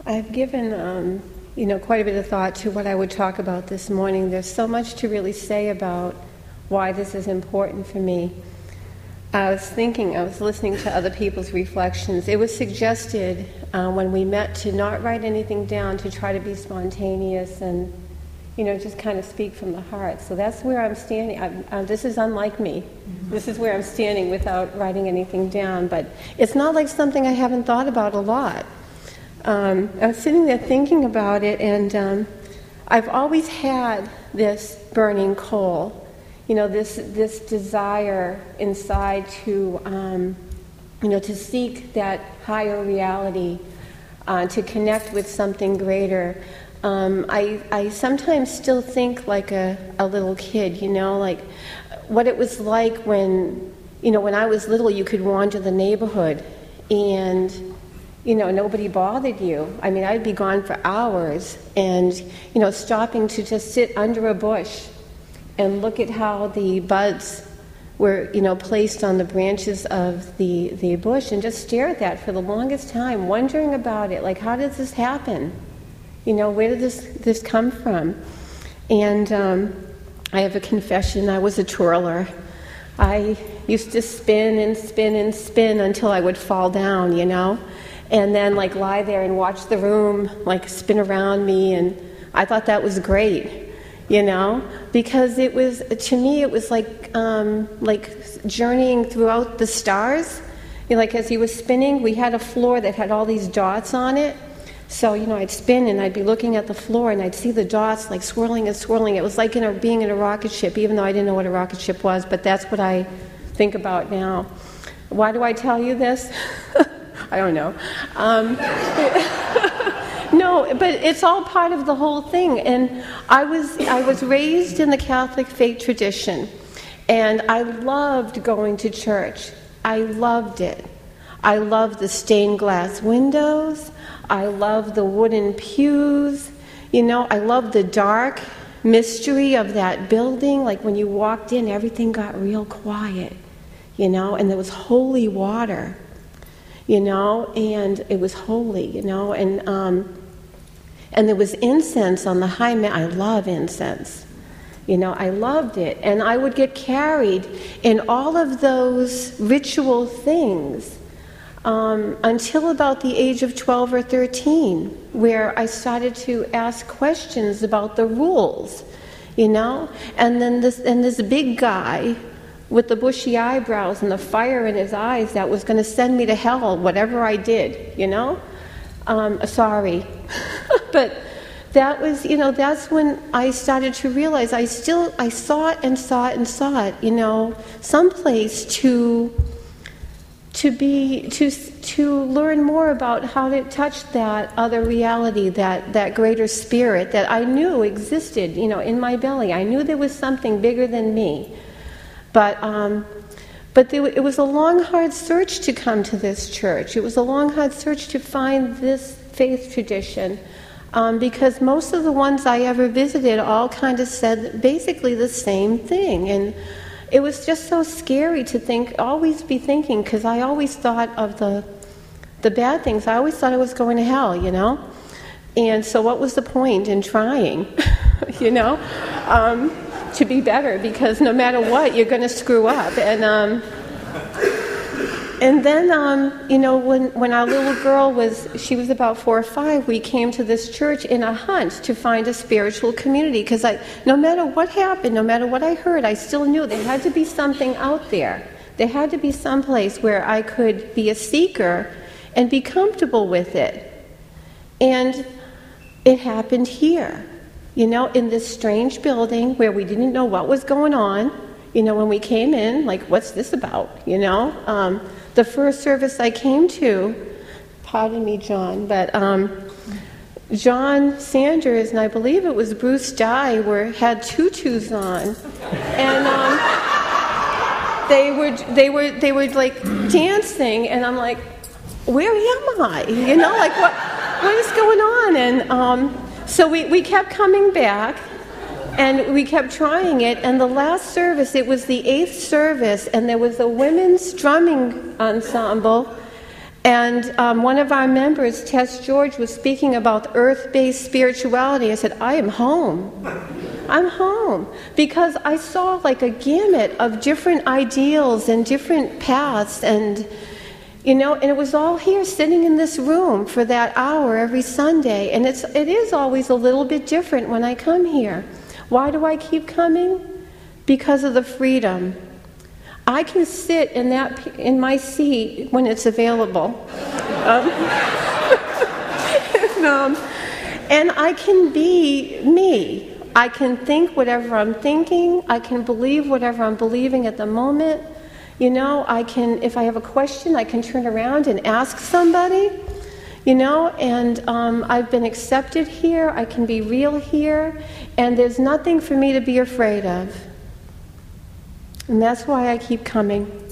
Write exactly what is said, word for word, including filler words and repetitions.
I've given, um, you know, quite a bit of thought to what I would talk about this morning. There's so much to really say about why this is important for me. I was thinking, I was listening to other people's reflections. It was suggested uh, when we met to not write anything down, to try to be spontaneous and, you know, just kind of speak from the heart. So that's where I'm standing. I'm, uh, this is unlike me. Mm-hmm. This is where I'm standing without writing anything down. But it's not like something I haven't thought about a lot. Um, I was sitting there thinking about it, and um, I've always had this burning coal. You know, this this desire inside to, um, you know, to seek that higher reality, uh, to connect with something greater. Um, I I sometimes still think like a, a little kid, you know, like what it was like when, you know, when I was little, you could wander the neighborhood and, you know, nobody bothered you. I mean, I'd be gone for hours and, you know, stopping to just sit under a bush and look at how the buds were, you know, placed on the branches of the, the bush, and just stare at that for the longest time, wondering about it. Like, how does this happen? You know, where did this, this come from? And um, I have a confession. I was a twirler. I used to spin and spin and spin until I would fall down, you know, and then, like, lie there and watch the room, like, spin around me, and I thought that was great. You know, because it was, to me, it was like um, like journeying throughout the stars. You know, like as he was spinning, we had a floor that had all these dots on it. So, you know, I'd spin and I'd be looking at the floor and I'd see the dots like swirling and swirling. It was like in a, being in a rocket ship, even though I didn't know what a rocket ship was, but that's what I think about now. Why do I tell you this? I don't know. Um, No, but it's all part of the whole thing. And I was I was raised in the Catholic faith tradition, and I loved going to church. I loved it. I loved the stained glass windows. I loved the wooden pews. You know, I loved the dark mystery of that building. Like when you walked in, everything got real quiet, you know, and there was holy water, you know, and it was holy, you know, and um, and there was incense on the high mat. I love incense, you know, I loved it, and I would get carried in all of those ritual things um, until about the age of twelve or thirteen, where I started to ask questions about the rules, you know, and then this and this big guy with the bushy eyebrows and the fire in his eyes that was going to send me to hell, whatever I did, you know? Um, sorry. But that was, you know, that's when I started to realize I still, I sought and sought and sought, you know, someplace to, to be, to, to learn more about how to touch that other reality, that, that greater spirit that I knew existed, you know, in my belly. I knew there was something bigger than me. But um, but there, it was a long, hard search to come to this church. It was a long, hard search to find this faith tradition, um, because most of the ones I ever visited all kind of said basically the same thing. And it was just so scary to think, always be thinking, because I always thought of the the bad things. I always thought I was going to hell, you know? And so what was the point in trying, you know? Um, to be better, because no matter what, you're going to screw up. And um, and then, um, you know, when, when our little girl was, she was about four or five, we came to this church in a hunt to find a spiritual community, because I, no matter what happened, no matter what I heard, I still knew there had to be something out there. There had to be some place where I could be a seeker and be comfortable with it. And it happened here. You know, in this strange building where we didn't know what was going on. You know, when we came in, like, what's this about? You know, um, the first service I came to, pardon me, John, but um, John Sanders and I believe it was Bruce Dye were had tutus on, and um, they were they were they were like dancing, and I'm like, where am I? You know, like what what is going on? And um, So we, we kept coming back, and we kept trying it, and the last service, it was the eighth service, and there was a women's drumming ensemble, And um, one of our members, Tess George, was speaking about earth-based spirituality. I said, I am home. I'm home. Because I saw like a gamut of different ideals and different paths, and you know, and it was all here sitting in this room for that hour every Sunday. And it's it is always a little bit different when I come here. Why do I keep coming? Because of the freedom. I can sit in that in my seat when it's available, um, and, um, and I can be me. I can think whatever I'm thinking. I can believe whatever I'm believing at the moment. You know, I can, if I have a question, I can turn around and ask somebody. You know, and um, I've been accepted here. I can be real here, and there's nothing for me to be afraid of. And that's why I keep coming.